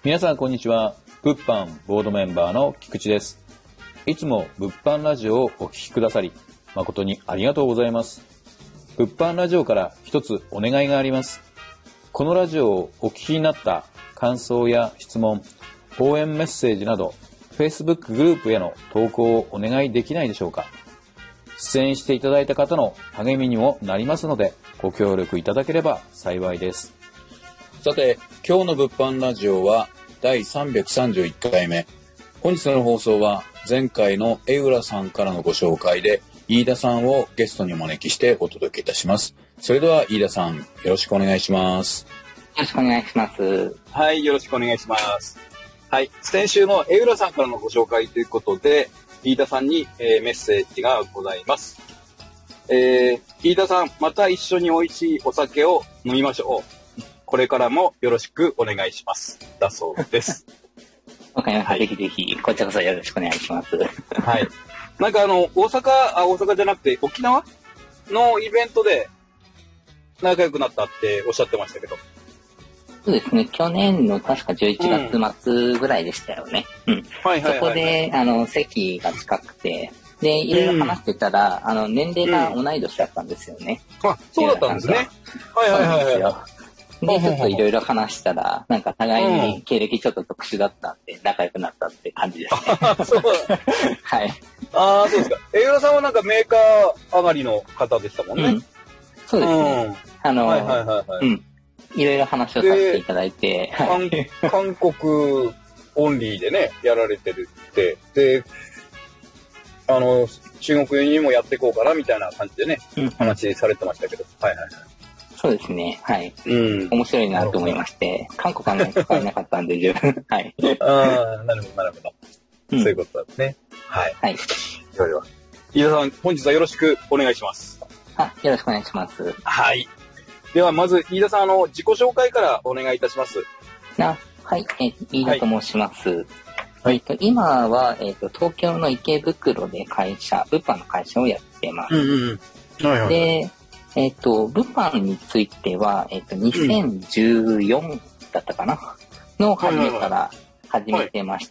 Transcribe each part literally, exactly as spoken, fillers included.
皆さんこんにちは。物販ボードメンバーの菊池です。いつも物販ラジオをお聞きくださり誠にありがとうございます。物販ラジオから一つお願いがあります。このラジオをお聞きになった感想や質問、応援メッセージなど Facebook グループへの投稿をお願いできないでしょうか。出演していただいた方の励みにもなりますのでご協力いただければ幸いです。さて、今日の物販ラジオはだいさんびゃくさんじゅういっかいめ。本日の放送は前回の江浦さんからのご紹介で飯田さんをゲストにお招きしてお届けいたします。それでは飯田さん、よろしくお願いします。 よろしくお願いします。 はい、よろしくお願いします。はい、先週の江浦さんからのご紹介ということで、飯田さんに、えー、メッセージがございます。えー、飯田さん、また一緒に美味しいお酒を飲みましょう。これからもよろしくお願いします。だそうです。 わかりました。はい、ぜひぜひ、こちらこそよろしくお願いします。 はい。なんかあの、大阪、あ、大阪じゃなくて沖縄のイベントで仲良くなったっておっしゃってましたけど。 そうですね。去年の確かじゅういちがつ末ぐらいでしたよね。うん。うん、はいはいはい、はい。そこで、あの、席が近くて、で、いろいろ話してたら、うん、あの、年齢が同い年だったんですよね。 うん、あ、そうだったんですね。はいはいはい、はい。 で、ちょっといろいろ話したら、なんか互いに経歴ちょっと特殊だったんで、仲良くなったって感じですね。 そうはい。 ああ、そうですか。江浦さんはなんかメーカー上がりの方でしたもんね。うん、 そうですね。うん、あの、はいはいはい、はい。うん。いろいろ話をさせていただいて。 はい、韓国オンリーでね、やられてるって。で、あの、中国にもやっていこうかなみたいな感じでね、うん、話されてましたけど。はいはいはい。 そうですね。はい。うん。面白いなと思いまして、韓国はね、使えなかったんで、十分。はい。 ああ、なるほど、なるほど。うん、そういうことですね。はい。 はい。 では、飯田さん、本日はよろしくお願いします。 あ、よろしくお願いします。 はい。では、まず、飯田さん、あの、自己紹介からお願いいたします。 あ、はい。えー、飯田と申します。はい。えっと、今は、えっと、東京の池袋で会社、物販の会社をやってます。うんうんうん。はいはい。で、えっと、物販については、えっと、にせんじゅうよんだったかな、うん、の初めから始めてまして、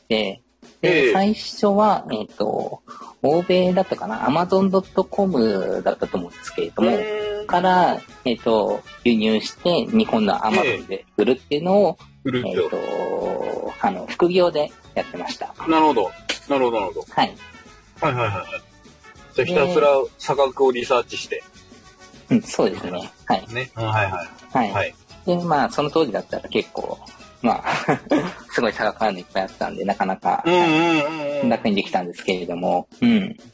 はいはいはい、で、最初は、えっと、欧米だったかな、アマゾンドットコム だったと思うんですけれども、から、えっと、輸入して日本の Amazon で売るっていうのを、えっと、あの、副業でやってました。 なるほど。なるほど、なるほど。 はい。 はいはいはい。じゃあひたすら差額をリサーチして。 うん、そうですね。はい。 ね。はいはい。 はい。はい、で、まあ、その当時だったら結構、まあ、すごい差額あるのいっぱいあったんで、なかなか、うんうんうんうん、楽にできたんですけれども、うん。うんうんうん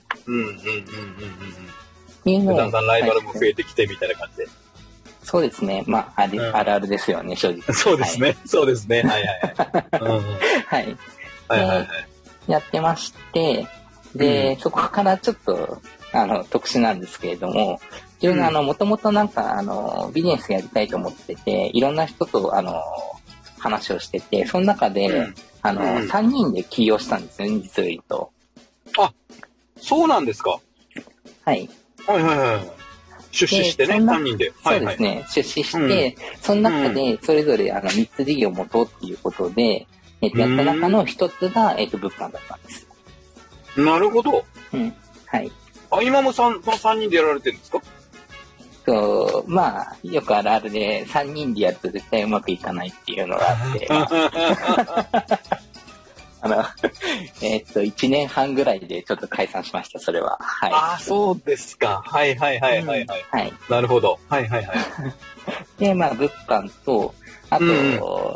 うんうん。だんだんライバルも増えてきてみたいな感じで。 そうですね。まあ、ある、うん、あるあるですよね、正直。 そうですね。はい、そうですね。はいはいはい。うんうん、 はい。 はいはいはい。 やってまして、で、うん、そこからちょっと、あの、特殊なんですけれども、自分があの、もともとなんか、あの、ビジネスやりたいと思ってて、いろんな人と、あの、話をしてて、その中で、うん、あの、うん、さんにんで起業したんですよね、実を言うと。 あ、そうなんですか。 はい。 はいはいはい。出資してね、さんにんで。 そうですね、はいはい、出資して、うん、その中で、それぞれ、あの、みっつ事業を持とうっていうことで、えっと、やった中のひとつが、えっと、物販だったんですよ。なるほど。 うん。はい。 あ、今もさん、そのさんにんでやられてるんですか？ と、まあ、よくあるあるで、さんにんでやると絶対うまくいかないっていうのがあって、まあ、あの、えー、っと、いちねんはんぐらいでちょっと解散しました、それは。はい。 ああ、そうですか。はいはいはいはいはい。うん、はい。なるほど。はいはいはい。 で、まあ、物販と、あと、うん、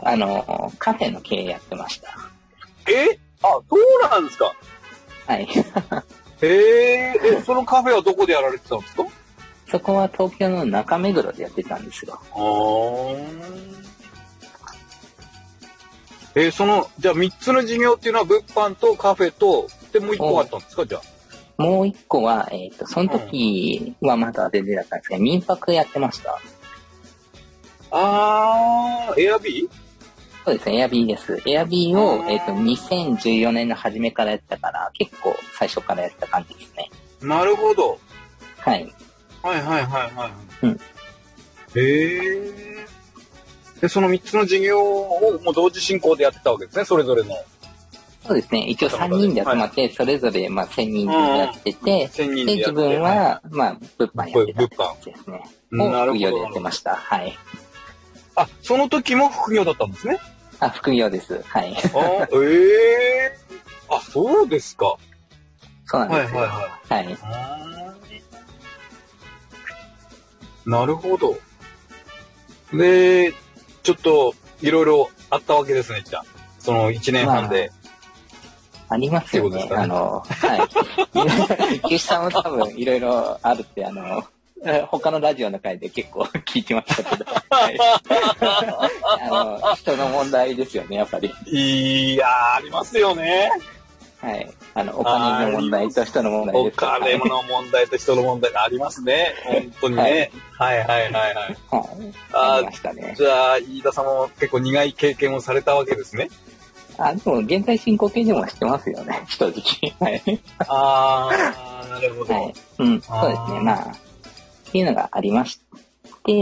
あの、カフェの経営やってました。 えあ、そうなんですか。 はい。 へえ、え、そのカフェはどこでやられてたんですか？ そこは東京の中目黒でやってたんですよ。 あー。えー、その、じゃあみっつの事業っていうのは物販とカフェと、で、もういっこあったんですか？じゃあ。 もういっこは、えっと、その時はまだ全然だったんですけど、民泊やってました。 あー、エアビー？ そうですね、エアビーです。エアビーを、えっと、にせんじゅうよねんの初めからやってたから、結構最初からやってた感じですね。 なるほど。 はい。 はいはいはいはい。 うん。 へえ。 で、そのみっつの事業をもう同時進行でやってたわけですね、それぞれの。 そうですね。一応さんにんで集まって、それぞれ、まあ、せんにんでやってて、で、自分は、まあ、物販やってた感じですね。を副業でやってました。はい。 あ、その時も副業だったんですね。 あ、副業です。はい。 あ、ええー。あ、そうですか。 そうなんですよ。はいはいはい。はい。 なるほど。で、ちょっと、いろいろあったわけですね、じゃあ。そのいちねんはんで。 まあ、ありますよね。ねあの、はい。岸さんも多分いろいろあるって、あの、他のラジオの回で結構聞いてましたけど。はい、あの、人の問題ですよね、やっぱり。 いやー、ありますよね。 はい。あの、お金の問題と人の問題です。 お金の問題と人の問題がありますね。本当にね。はい、はい、はいはいはい。はい、 ありましたね。 じゃあ、飯田さんも結構苦い経験をされたわけですね。 あ、でも、現在進行形でもしてますよね、正直。はい。 あー、なるほど。はい。 うん、そうですね。まあ、っていうのがありまして、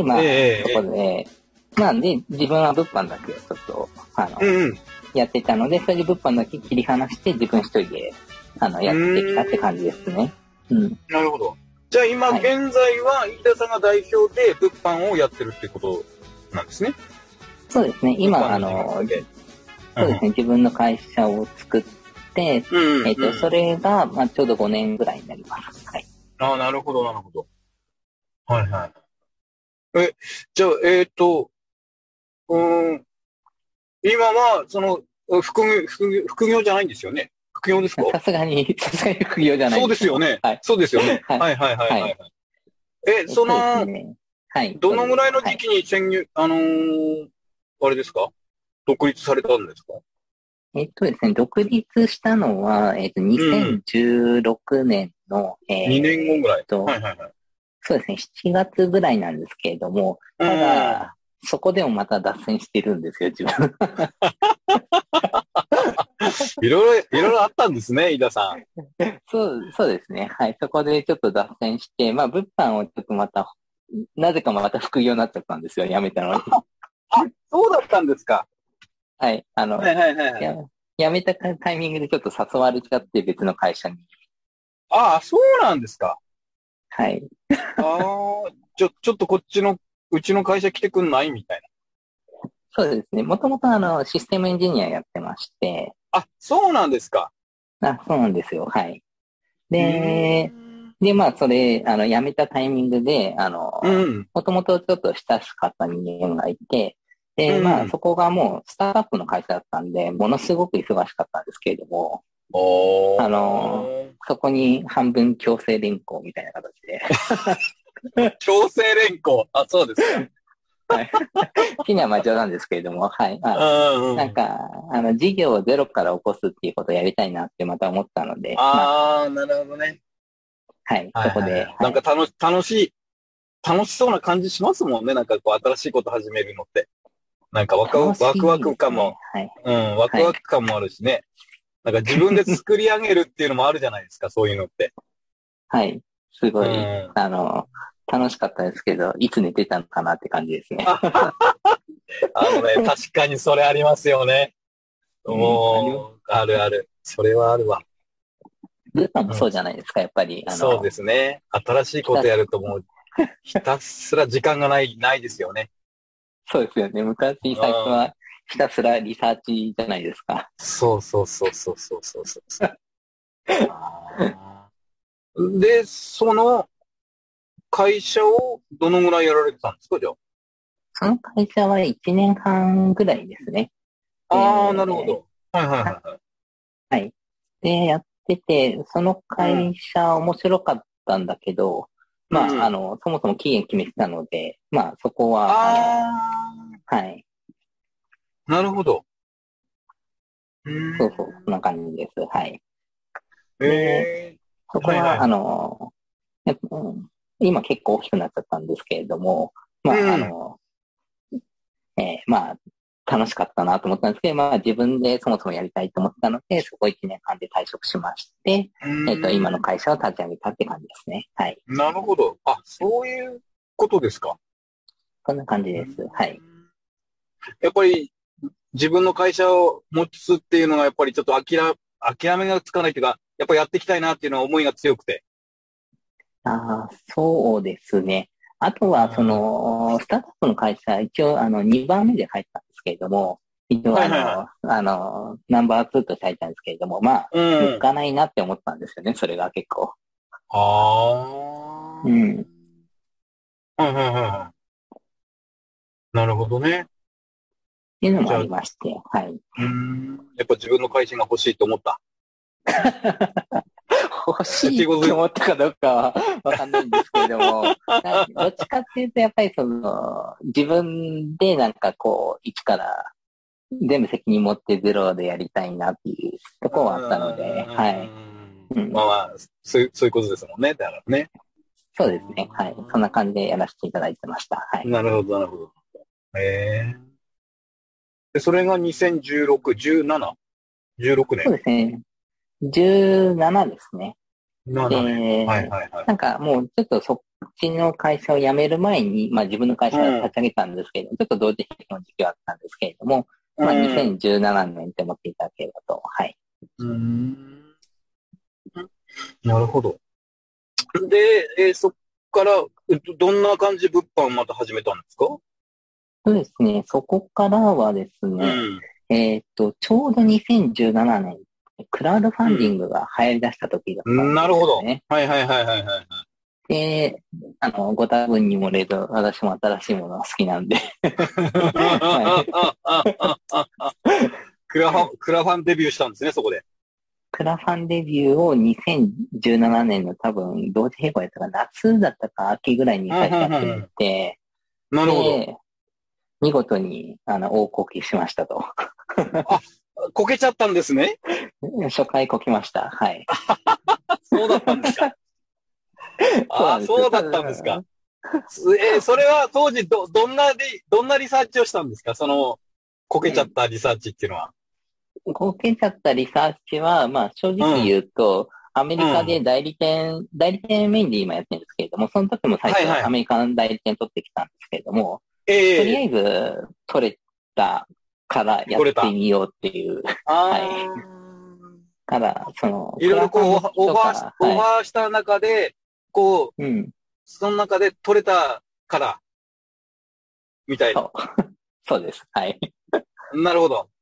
まあ、えー、そこで、えー、まあ、で、自分は物販だけをちょっと、あの、うんうん、やってたので、それで物販だけ切り離して、自分一人で、あの、やってきたって感じですね。うん。 なるほど。じゃあ今、現在は、飯田さんが代表で物販をやってるってことなんですね。 そうですね。今、あの、そうですね。自分の会社を作って、うん、えっ、ー、と、それが、まあ、ちょうどごねんぐらいになります。はい。 ああ、なるほど、なるほど。はいはい。え、じゃあ、えっ、ー、と、うん、今は、その、副業、副業、副業じゃないんですよね。副業ですか？ さすがに、さすがに副業じゃないそうですよね。はい。そうですよね。はい、はい、はい、はい。はい、え、その、ね、はい。どのぐらいの時期に潜入、はい、あのー、あれですか？独立されたんですか？ えっとですね、独立したのは、えっと、にせんじゅうろくねんの、 うん、えー、にねんごぐらい。 はいはいはい。そうですね、しちがつぐらいなんですけれども、ただ、そこでもまた脱線してるんですよ、自分。 いろいろ、いろいろあったんですね、飯田さん。 そう、そうですね。はい。そこでちょっと脱線して、まあ、物販をちょっとまた、なぜかまた副業になっちゃったんですよ、辞めたのに。 あ、そうだったんですか。 はい。あの、はいはいはい、はい。や、辞めたタイミングでちょっと誘われちゃって、別の会社に。 ああ、そうなんですか。 はい。 ああ、ちょ、ちょっとこっちの、うちの会社来てくんないみたいな。 そうですね。もともとあの、システムエンジニアやってまして。 あ、そうなんですか。 あ、そうなんですよ。はい。で、で、まあ、それ、あの、辞めたタイミングで、あの、もともとちょっと親しかった人間がいて、で、うん、まあ、そこがもう、スタートアップの会社だったんで、ものすごく忙しかったんですけれども、あの、そこに半分強制連行みたいな形で。強制連行あ、そうですか。 はい。好きにはまあ冗談ですけれども、はい。まあ、うん、なんか、あの、事業をゼロから起こすっていうことをやりたいなってまた思ったので。 ああ、まあ、なるほどね。 はい、そこで。はいはい、 なんか楽し、楽しい、楽しそうな感じしますもんね。なんかこう、新しいこと始めるのって。なんかワクワク、ね、ワクワク感も、はい、うん、ワクワク感もあるしね。はい、なんか自分で作り上げるっていうのもあるじゃないですか、そういうのって。 はい。すごい、うん、あの、楽しかったですけど、いつ寝てたのかなって感じですね。 あのね、確かにそれありますよね。もう、あるある。それはあるわ。 ルーさんもそうじゃないですか、うん、やっぱり。 あのそうですね。新しいことやるともう、ひたすら時間がない、ないですよね。 そうですよね。昔、最初はひたすらリサーチじゃないですか。 そうそうそうそうそうそうそう。で、その会社をどのぐらいやられてたんですか、じゃあ。 その会社はいちねんはんぐらいですね。 ああ、なるほど。はいはいはい。 はい。で、やってて、その会社面白かったんだけど、うん、まあ、うん、あの、そもそも期限決めてたので、まあ、そこは、ああはい。 なるほど。 そうそう、そんな感じです。はい。 えー、そこは、はいはい、あの、今結構大きくなっちゃったんですけれども、まあ、うん、あの、えー、まあ、楽しかったなと思ったんですけど、まあ自分でそもそもやりたいと思ったので、そこいちねんかんで退職しまして、えっ、ー、と、今の会社を立ち上げたって感じですね。はい。 なるほど。あ、そういうことですか。 そんな感じです。はい。 やっぱり自分の会社を持つっていうのがやっぱりちょっと諦、諦めがつかないというか、やっぱやっていきたいなっていうのは思いが強くて。 ああ、そうですね。あとは、その、スタートアップの会社、一応、あの、にばんめで入ったんですけれども、一応、あの、 はいはいはい。 あの、ナンバーツーとして入ったんですけれども、まあ、 う向ん。 かないなって思ったんですよね、それが結構。 ああ。 うん。 はいはいはいはい。なるほどね。 っていうのもあじゃあ、うりまして、はい。 ーん。やっぱ自分の会社が欲しいと思った。 欲しいってっていうことで。 思ったかどうかはわかんないんですけれども、などっちかっていうと、やっぱりその、自分でなんかこう、一から全部責任持ってゼロでやりたいなっていうとうーころはあったので、はい。 ん。 うん。 まあまあ、そういう、そういうことですもんね。だからね。うそうですね。はい。そんなー感じでやらせていただいてました。はい。 ん。なるほど、なるほど。へえ。で、それがにせんじゅうろく、じゅうなな、じゅうろくねん。 そうですね。じゅうななですね。 ななねん。はいで、 はいはい。 なんかもうちょっとそっちの会社を辞める前に、まあ自分の会社を立ち上げたんですけれども、ちょっと同時並行の時期はあったんですけれども、 うまあん。 にせんじゅうななねんって思っていただければと、はい。 うん。うん。なるほど。で、えーそっから、えっとどんな感じで物販をまた始めたんですか？ そうですね。そこからはですうね、 ん。 えーっと、ちょうどにせんじゅうななねん、クラウドファンディンうグが流行り出した時だったん。 んでなるほど。 すよね。 はいはいはいはいはい。 で、あの、ご多分に漏れず、私も新しいものが好きなんではい。 クラファン、クラファンデビューしたんですね、そこで。 クラファンデビューをにせんじゅうななねんの多分、同時並行やったか夏だったか秋ぐらいにうんうん最初やってみうんうん。 て、 なるほど。 で、見事に、あの、大こきしましたと。 あ、こけちゃったんですね。 初回こきました。はい。 あ、そうだったんですか。ああ、 そうなんですよ。たそうだったんですか。 だ、 すえーそれは当時ど、どんなリ、どんなリサーチをしたんですか？その、こけちゃったリサーチっていうのは。 こけちゃったリサーチは、まあ正うん、 直言うと、アメうん。 リカで代理店、代理店メインで今やってるんですけれども、その時も最初はいはい。 アメリカの代理店取ってきたんですけれども、とりあえええず取れたからやっ取れた。 てみようっていう、はい。 ああ。 から、その、 いろいクラファンのろこうオファー、オファーし、 時とか、 オはい。 ファーした中で、こう、 うん。 その中で取れたから、みたいな。 そう。そうです。はい。 なるほど。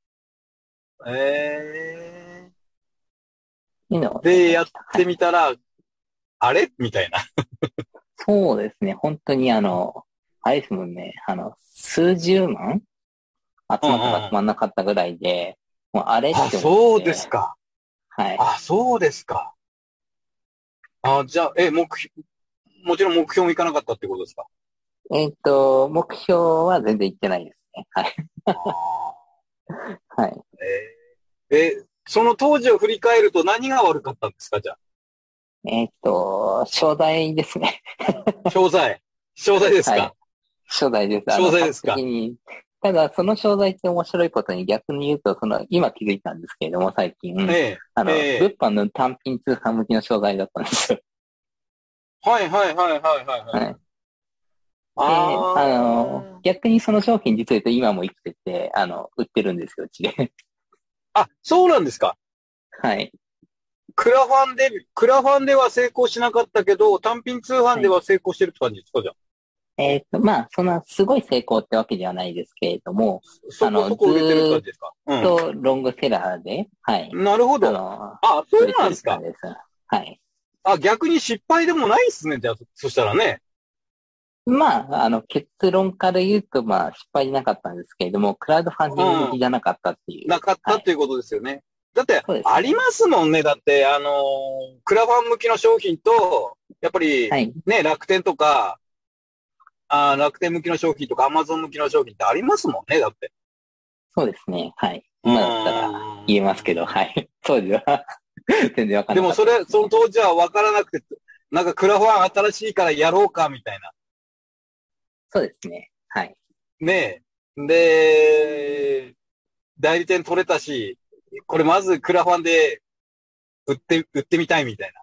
ええいうのをやりで、やっました。はてい。 みたら、あれみたいな。 そうですね。本当にあの、あれですもんね。あの、数十万うんうん集まったか集うん。 まんなかったぐらいで、もうあれっあ、 て思っそうですて、 か。 はい。 あ、そうですか。あ、じゃあ、え、目標、もちろん目標もいかなかったってことですか？ えっと、目標は全然いってないですね。はい。 あはい。 ーえーえ、その当時を振り返ると何が悪かったんですか？じゃあ。 えっと、商材ですね。 商材。商材ですはい。 か？ 商材です。あ商の、完材ですか？ 璧に。ただ、その商材って面白いことに逆に言うと、その、今気づいたんですけれども、最近、 ええ、 あの、物ええ。 販の単品通販向きの商材だったんですよ。 はいはいはいはいはいはい。 はい。で、 ああの、逆にその商品実は言うと今も生きてて、あの、売ってるんですよ、うちで。 あ、あ、そうなんですか。 はい。 クラファンで、クラファンでは成功しなかったけど、単品通販はい。 では成功してるって感じですか？じゃえっと、まあ、そんなすごい成功ってわけではないですけれども、 あ。そこあの、ずそこ売れてる感ーっじですか？うとロングセラーで、はい。 ん。なるほど。 あの、 あ、そう売れてなんですか。 る感じです。はい。 あ、逆に失敗でもないっすね。じゃあ、そしたらね。 まあ、あの、結論から言うと、まあ、失敗じゃなかったんですけれども、クラウドファンディング向うん。 きじゃなかったっていう。 なかっはい。 たっていうことですよね。だって、 そうですね。 ありますもんね。だって、あのークラファン向きの商品と、やっぱり、 はい。 ね、楽天とか、あー楽天向きの商品とか、アマゾン向きの商品ってありますもんね。だって。 そうですね。はい。 うー今だったら言えますけど、はん。 い。当時は全然わかんなかっでもそれ、 たですね。 その当時は分からなくて、なんかクラファン新しいからやろうか、みたいな。 そうですね。はい。 ねえ。で、代理店取れたし、これまずクラファンで売って、売ってみたいみたいな。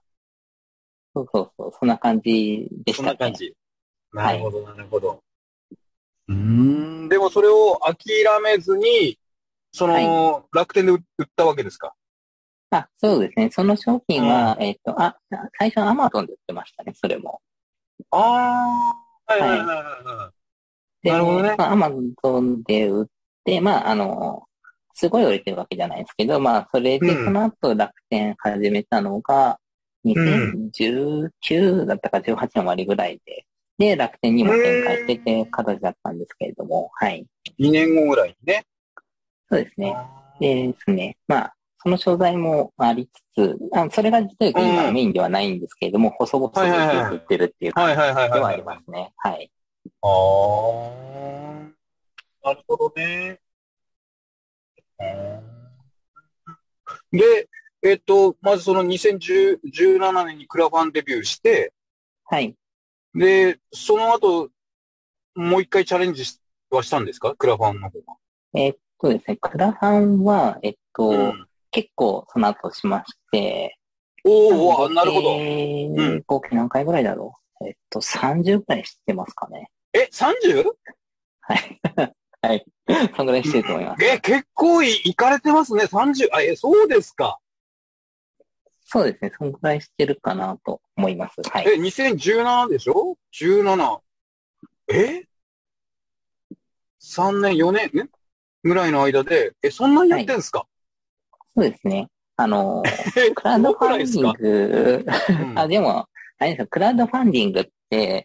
そうそうそう。そんな感じでしそんなたね。 感じ。なはい。 るほど、なるほど。 うーん。でもそれを諦めずに、その、はい、楽天で売ったわけですか？ あ、そうですね。その商品は、うん、えっと、あ、最初は Amazon で売ってましたね、それも。 ああ、はいはいはいはい。 で、 なるほどね。 まあ、Amazon で売って、まあ、あの、すごい売れてるわけじゃないですけど、まあ、それで、その後楽天始めたのが、にせんじゅうきゅうだったかじゅうはちの終わりぐらいで、で、楽天にも展開してて形だったんですけれども、はい。 にねんごぐらいにね。 そうですね。でですね、まあ、その商材もありつつ、あそれが実は今メインではないんですけれども、細々と売ってるっていう感じではありますね。はい。 ああ、なるほどね。で、えっと、まずそのにせんじゅうななねんにクラファンデビューして、 はい。 で、その後、もう一回チャレンジはしたんですか？クラファンの方が。 えっとですね、クラファンは、えっと、うん、結構その後しまして、 おお、なるほど。 うん。合計何回ぐらいだろう。えっと、さんじゅうぐらいしてますかね。 え、さんじゅう？ はい。はい。そのぐらいしてると思います。 え、結構い、いかれてますね。さんじゅう、あ、え、そうですか。 そうですね。そのぐらいしてるかなと思います。はい。 え、にせんじゅうななでしょ ?じゅうなな。え ?さん 年、よねんぐらいの間で、え、そんなにやってんすか？はい、 そうですね。あの、クラウドファンディング、うん、あ、でも、あれですよ、クラウドファンディングって、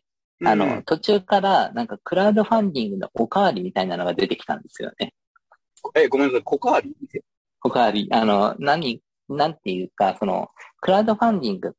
あの、うん、途中から、なんか、クラウドファンディングのおかわりみたいなのが出てきたんですよね。 え、ごめんなさい、おかわりおかわり。あの、何、なんていうか、その、クラウドファンディングって、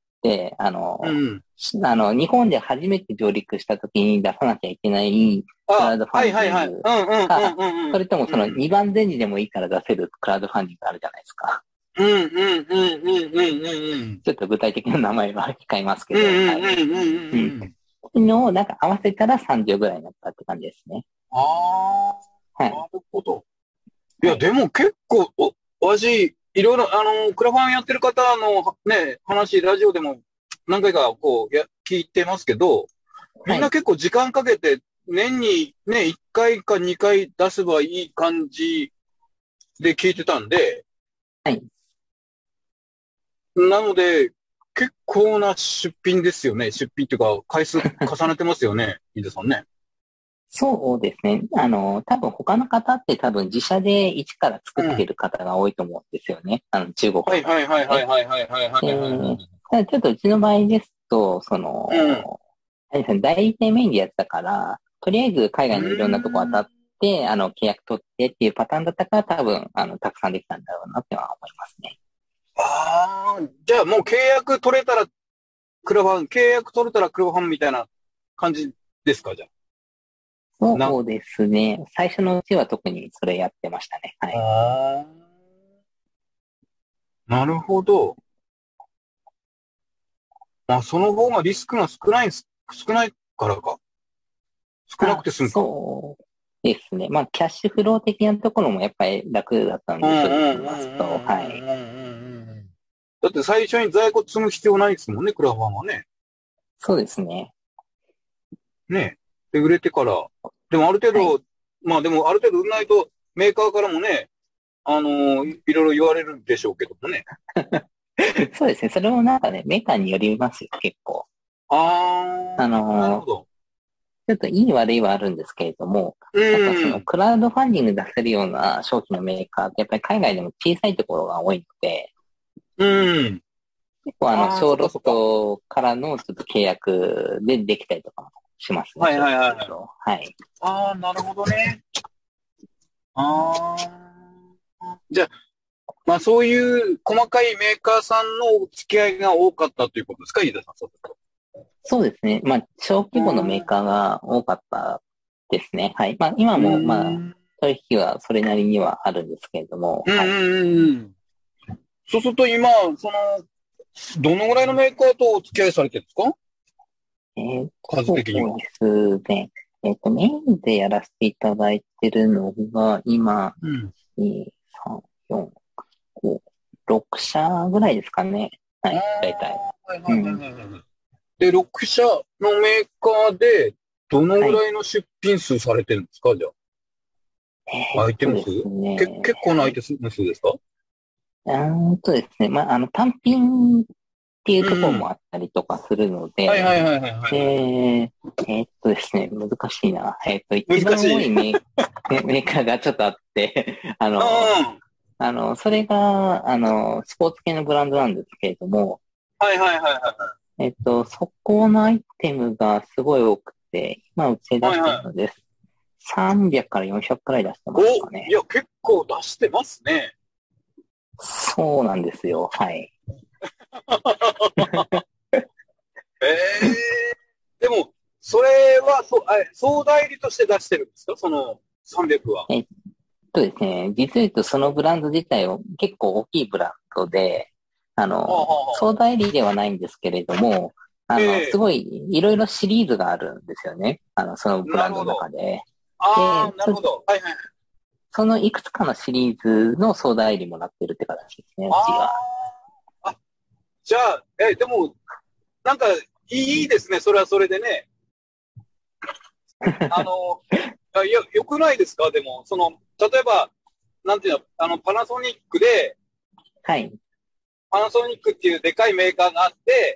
あの、うん、あの、日本で初めて上陸した時に出さなきゃいけないクラウドファンディングか、それともそのにばん前にでもいいから出せるクラウドファンディングあるじゃないですか。うんうんうんうんうんうん。ちょっと具体的な名前は控えますけど、はい。うんうんうんうん。そういうのをなんか合わせたらさんじゅうぐらいになったって感じですね。 ああ、はい。なるほど。いや、はい、でも結構、お、私、いろいろ、あの、クラファンやってる方のね、話、ラジオでも何回かこう、や、聞いてますけど、みんな結構時間かけて、年にね、いっかいかにかい出せばいい感じで聞いてたんで、 はい。 なので、結構な出品ですよね。出品っていうか、回数重ねてますよね、飯田さんね。 そうですね。あの、多分他の方って多分自社で一から作ってる方が多いと思うんですよね。うん、あの、中国、ね。はいはいはいはいはいはいはいはい、はい。ただちょっとうちの場合ですと、その、うん、代理店メインでやってたから、とりあえず海外のいろんなとこ当たって、あの、契約取ってっていうパターンだったから多分、あの、たくさんできたんだろうなっては思いますね。 ああ、じゃあもう契約取れたらクラファン、契約取れたらクラファンみたいな感じですか、じゃあ。 そうですね。最初のうちは特にそれやってましたね。はい。 ああ。なるほど。まあ、その方がリスクが少ない、少ないからか。少なくて済むか。 そうですね。まあ、キャッシュフロー的なところもやっぱり楽だったんで、正直言いますと。はい。 だって最初に在庫積む必要ないですもんね、クラファンはね。 そうですね。 ね。で、売れてから。でもある程度、はい、まあでもある程度売らないとメーカーからもね、あのー、いろいろ言われるでしょうけどもね。 そうですね。それもなんかね、メーカーによりますよ、結構。 あー。 あのー、 なるほど。 ちょっといい悪いはあるんですけれども、なんかそのクラウドファンディング出せるような商品のメーカーってやっぱり海外でも小さいところが多いので、 うん。 結構あの、小ロットからのちょっと契約でできたりとかもしますね。 はいはいはい。 はい。 ああ、なるほどね。ああ。じゃあ、まあそういう細かいメーカーさんのお付き合いが多かったということですか、飯田さん。 そうですね。まあ、小規模のメーカーが多かったですね。はい。まあ、今も、まあ、取引はそれなりにはあるんですけれども。 うんうんうん。そうすると今、その、どのぐらいのメーカーとお付き合いされてるんですか？えー、数的には。そうですね。えっ、ー、と、メインでやらせていただいてるのが、今、うん、に、さん、よん、ご、ろく社ぐらいですかね。はい、大体。 はいはいはいはい。うん、で、ろく社のメーカーで、 どのぐらいの出品数されてるんですか、はい、じゃあ。アイテム数、ね、け結構なアイテム数ですか？ うんとですね、まあ、あの、単品っていうところもあったりとかするので、 はいはいはいはい、はい。 えー、えー、っとですね、難しいな。えー、っと、一番多いメーメーカーがちょっとあって、あの、あの、それが、あの、スポーツ系のブランドなんですけれども、 はいはいはいはい。 えっと、そこのアイテムがすごい多くて、今うちで出してるのです。はいはい、さんびゃくからよんひゃくくらい出してますかね。 お、いや、結構出してますね。 そうなんですよ。はい。 ええー、でも、それは、そ、あ、総代理として出してるんですか？そのさんびゃくは。 えっとですね、実を言うとそのブランド自体は結構大きいブランドで、あの、総代理ではないんですけれども、あの、えー、すごいいろいろシリーズがあるんですよね。あの、そのブランドの中で。 ああ、なるほど。はいはい。 そのいくつかのシリーズの総代理もなってるって形ですね、うちは。 あ、じゃあ、え、でも、なんか、いいですね、それはそれでね。あの、いや、よくないですか？でも、その、例えば、なんていうの、あの、パナソニックで、 はい。 パナソニックっていうでかいメーカーがあって、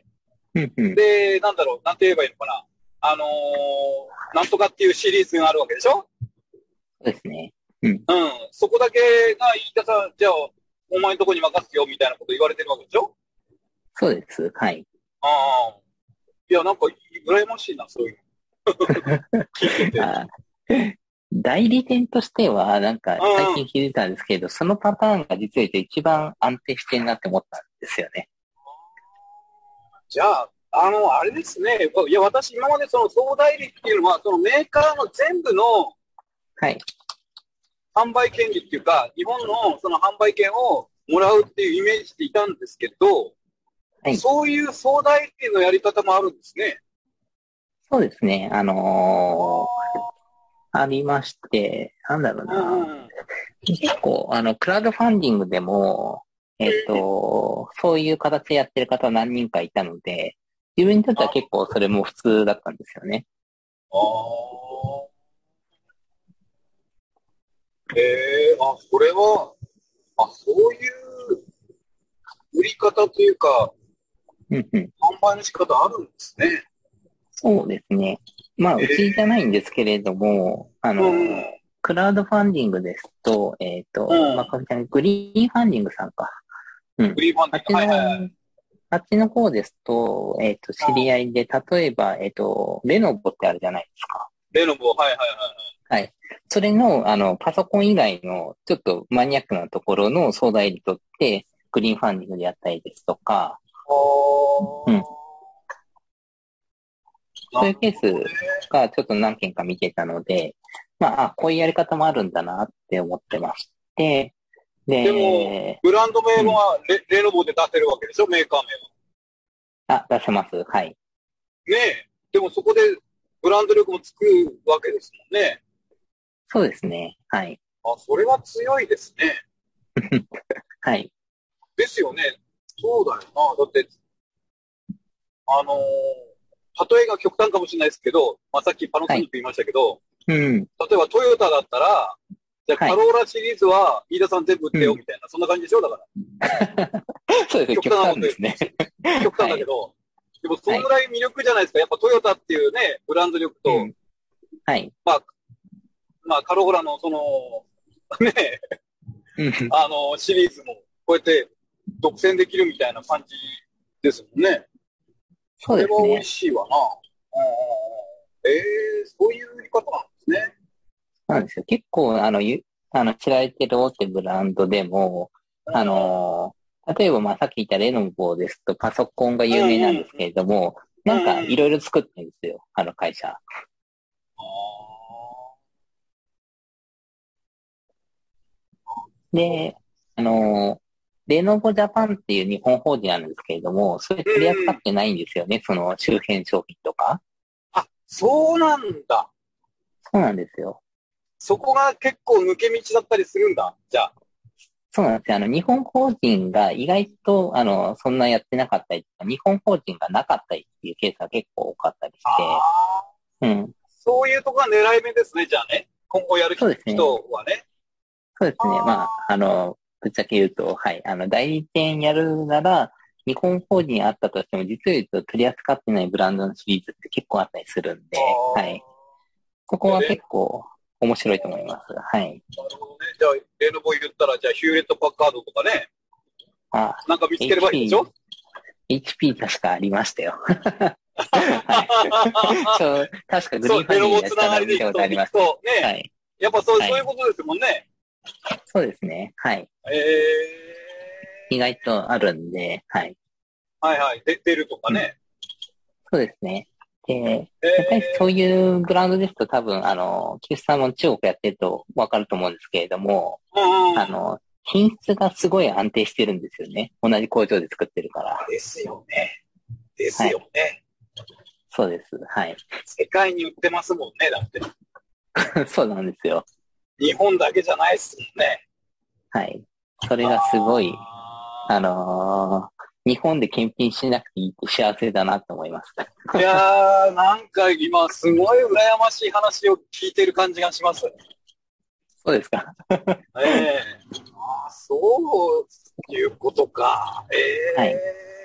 で、なんだろう、なんて言えばいいのかな。あのー、なんとかっていうシリーズがあるわけでしょ？ そうですね。うん。うん。 そこだけが、飯田さん、じゃあ、お前のとこに任せてよ、みたいなこと言われてるわけでしょ？ そうです。はい。 ああ。いや、なんか、羨ましいな、そういうの。聞いてて。 代理店としては、なんか、最近気づいたんですけど、そのパターンが実は一番安定してるなって思ったんですよね。 じゃあ、あの、あれですね。いや、私、今までその総代理っていうのは、そのメーカーの全部の、 はい。 販売権利っていうか、日本のその販売権をもらうっていうイメージでいたんですけど、はい、そういう総代理のやり方もあるんですね。 そうですね。あのー、ありまして、なんだろうな。うん、結構、あの、クラウドファンディングでも、えっと、そういう形でやってる方は何人かいたので、自分にとっては結構それも普通だったんですよね。 ああ。ええー、あ、それは、あ、そういう売り方というか、 うんうん、 販売の仕方あるんですね。 そうですね。まあ、うちじゃないんですけれども、えー、あの、うん、クラウドファンディングですと、えっ、ー、と、うん、まあ、グリーンファンディングさんか。うん。グリーンファンディング。あっちの、はいはいはい、あっちの方ですと、えっ、ー、と、知り合いで、例えば、えっ、ー、と、レノボってあるじゃないですか。 レノボ、はいはいはい。 はい。それの、あの、パソコン以外の、ちょっとマニアックなところの総代理とって、グリーンファンディングでやったりですとか、うん。そういうケースがちょっと何件か見てたので、まあ、あこういうやり方もあるんだなって思ってまして、 で、でも、ブランド名はレ、うん、レノボで出せるわけでしょ、メーカー名は。あ、出せます。はい。 ねえ。でもそこでブランド力もつくわけですもんね。 そうですね。はい。 あ、それは強いですね。 はい。 ですよね。そうだよな。だって、あのー、例えが極端かもしれないですけど、まあ、さっきパナソニック言いましたけど、 はい、うん。 例えばトヨタだったら、じゃあ、カローラシリーズは、飯田さん全部売ってよ、みたいな、うん、そんな感じでしょだから。 そうですね、極端ですね。 極端だけど、はい、でも、そのぐらい魅力じゃないですか。やっぱトヨタっていうね、ブランド力と、うん、 はい。 まあ、まあ、カローラのその、ね、あの、シリーズも、こうやって独占できるみたいな感じですもんね。 そうですね。 それは美味しいわな。ええー、そういう売り方なんですね。 そうなんですよ。結構、あの、ゆ、あの、知られてる大手ブランドでも、あの、例えば、まあ、さっき言ったレノボですと、パソコンが有名なんですけれども、うんうん、なんか、いろいろ作ってるんですよ、あの会社。で、あの、レノボジャパンっていう日本法人なんですけれども、それ取り扱ってないんですよね、うん、その周辺商品とか。 あ、そうなんだ。 そうなんですよ。 そこが結構抜け道だったりするんだ、じゃあ。 そうなんですよ。あの、日本法人が意外と、あの、そんなやってなかったり、日本法人がなかったりっていうケースが結構多かったりして、うん。 そういうとこが狙い目ですね、じゃあね。今後やる人はね。 そうですね。まあ、あの、ぶっちゃけ言うと、はい。あの、代理店やるなら、日本法人あったとしても、実を言うと取り扱ってないブランドのシリーズって結構あったりするんで、はい。ここは結構面白いと思います。はい。なるほどね。じゃあ、レノボ言ったら、じゃあ、ヒューレット・パッカードとかね。あなんか見つければいいでしょエイチピー 確かありましたよ。はい。そう、確かグリーンファニーやったの見たことあります。 そう、ね。はい。やっぱそう、はい、そういうことですもんね。 そうですね。はい。えー、意外とあるんで、はい。 はいはい。で、出るとかね、 うん。そうですね。で、えー、やっぱりそういうブランドですと多分、あの、キュースさんも中国やってるとわかると思うんですけれども、うんうん、あの、品質がすごい安定してるんですよね。同じ工場で作ってるから。 ですよね。ですよね。 はい、そうです。はい。 世界に売ってますもんね、だって。そうなんですよ。 日本だけじゃないっすもんね。 はい。それがすごい、あのー、日本で検品しなくていいって幸せだなと思います。 いやー、なんか今すごい羨ましい話を聞いてる感じがします。 そうですか。 ええー、あ、そういうことか。ええー。はい。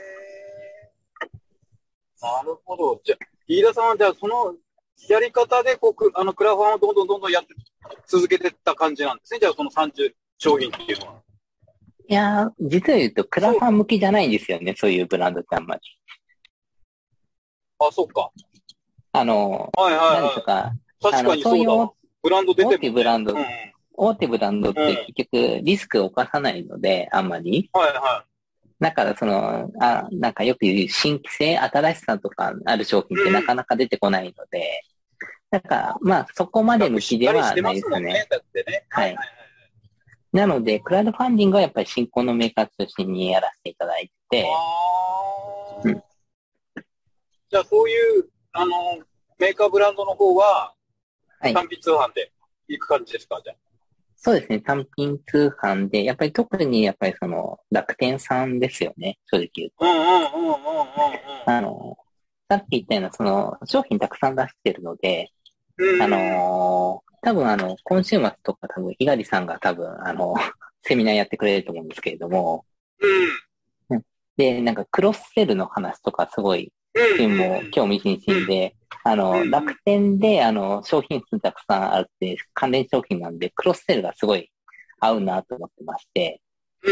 なるほど。じゃあ、飯田さんはじゃあそのやり方でこうあのクラファンをどんどんどんどんやって続けていった感じなんですね。じゃあそのさんじゅう商品っていうのは。 いやー、実を言うとクラファン向きじゃないんですよね。そういうブランドってあんまり。 あ、そっか。 あの、 はいはいはい。 何とか。 確かにそうだわ。ブランド出てる、ね。 大手ブランド、うん、大手ブランドって結局リスクを犯さないので、あんまり。 はいはい。 だからその、あ、なんかよく言う新規性、新しさとかある商品ってなかなか出てこないので、うん、だからまあそこまで向きではないですね。 ねだってね。 はい。なので、クラウドファンディングはやっぱり新興のメーカー中心にやらせていただいて、 あうん、じゃあそういう、あの、メーカーブランドの方は、単品通販で行く感じですか、はい、じゃあ。 そうですね、単品通販で、やっぱり特にやっぱりその楽天さんですよね、正直言うと。 うんうんうんうんうんうん。 あの、さっき言ったようなその商品たくさん出してるので、うん、あの、多分あの、今週末とか多分、猪狩さんが多分あの、セミナーやってくれると思うんですけれども、うん、で、なんかクロスセルの話とかすごい、自分も興味津々で、あの、楽天で、あの、商品数たくさんあって、関連商品なんで、クロスセルがすごい合うなと思ってまして。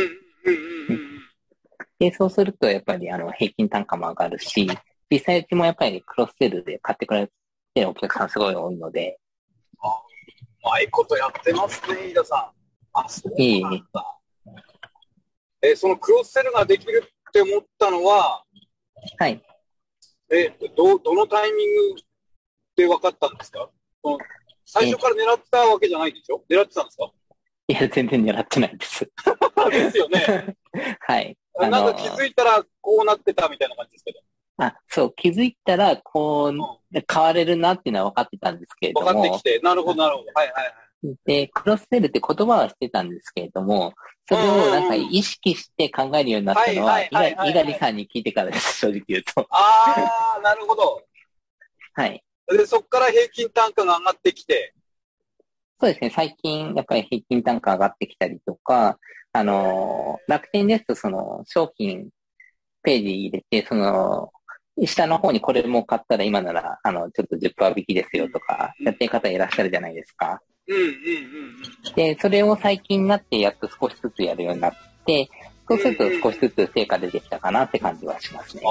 で、そうすると、やっぱり、あの、平均単価も上がるし、実際うちもやっぱりクロスセルで買ってくれてるお客さんすごい多いので。 あ、うまいことやってますね、飯田さん。あ、そうなんだ。えー、そのクロスセルができるって思ったのは、 はい。 え、ど、どのタイミングで分かったんですか？最初から狙ったわけじゃないでしょ？狙ってたんですか？ いや、全然狙ってないです。 ですよね。 はい。 なんか気づいたらこうなってたみたいな感じですけど。 あ、そう、気づいたらこう、うん、変われるなっていうのは分かってたんですけれども。 分かってきて、なるほど、なるほど。はいはいはい。 で、クロスセルって言葉はしてたんですけれども、それをなんか意識して考えるようになったのは、猪狩さんに聞いてからです、正直言うと。 ああ、なるほど。 はい。 で、そこから平均単価が上がってきて。 そうですね、最近やっぱり平均単価上がってきたりとか、あの、楽天ですとその商品ページ入れて、その、下の方にこれも買ったら今なら、あの、ちょっと じゅっパーセント 引きですよとか、やってる方いらっしゃるじゃないですか。 うんうんうんうん。 で、それを最近になってやっと少しずつやるようになって、そうすると少しずつ成果出てきたかなって感じはしますね。 あ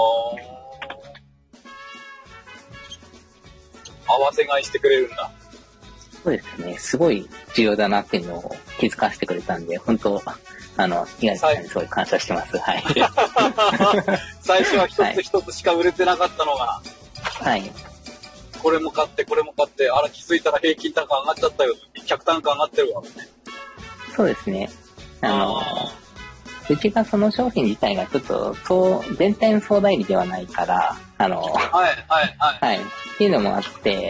あ。合わせ買いしてくれるんだ。 そうですね。すごい重要だなっていうのを気づかせてくれたんで、本当、あの、東さんにすごい感謝してます。はい。 最初は一つ一つしか売れてなかったのが。 はい。 これも買って、これも買って、あら気づいたら平均単価上がっちゃったよ。客単価上がってるわ、ね。 そうですね。あの、うちがその商品自体がちょっと、そう、全体の総代理ではないから、あの、 はい、はい、はい。 はい。っていうのもあって、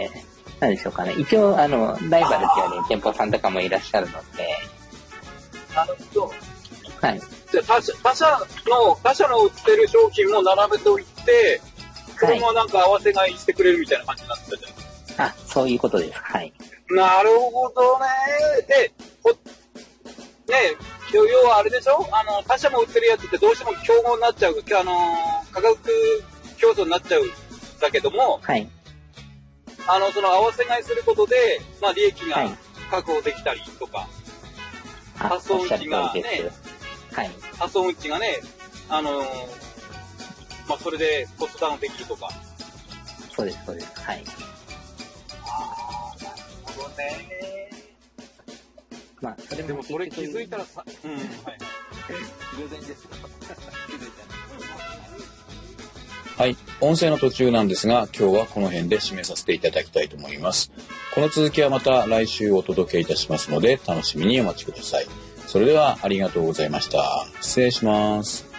なんでしょうかね。一応、あの、ライバルっていうように店舗さんとかもいらっしゃるので。 なるほど。 はい。 じゃあ他社、他社の、他社の売ってる商品も並べておいて、これもなんか合わせ買いしてくれるみたいな感じになってたじゃないですか。 あ、 そういうことです。はい。 なるほどね。で、ほね、要はあれでしょ、あの、他社も売ってるやつってどうしても競合になっちゃう、あの、価格競争になっちゃうんだけども、 はい。 あの、その合わせ買いすることで、まあ利益が確保できたりとか、 はい、 発送運賃がね、 はい。 発送運賃がね、あのー、まあそれでコストダウンできるとか。 そうです、そうです。はい。 ああ、なるほどね。 まあ、それもでもそれ気づいたらさ、うん、はい。 偶然ですよ。気づいたら。 はい。音声の途中なんですが、今日はこの辺で締めさせていただきたいと思います。この続きはまた来週お届けいたしますので、楽しみにお待ちください。それではありがとうございました。失礼します。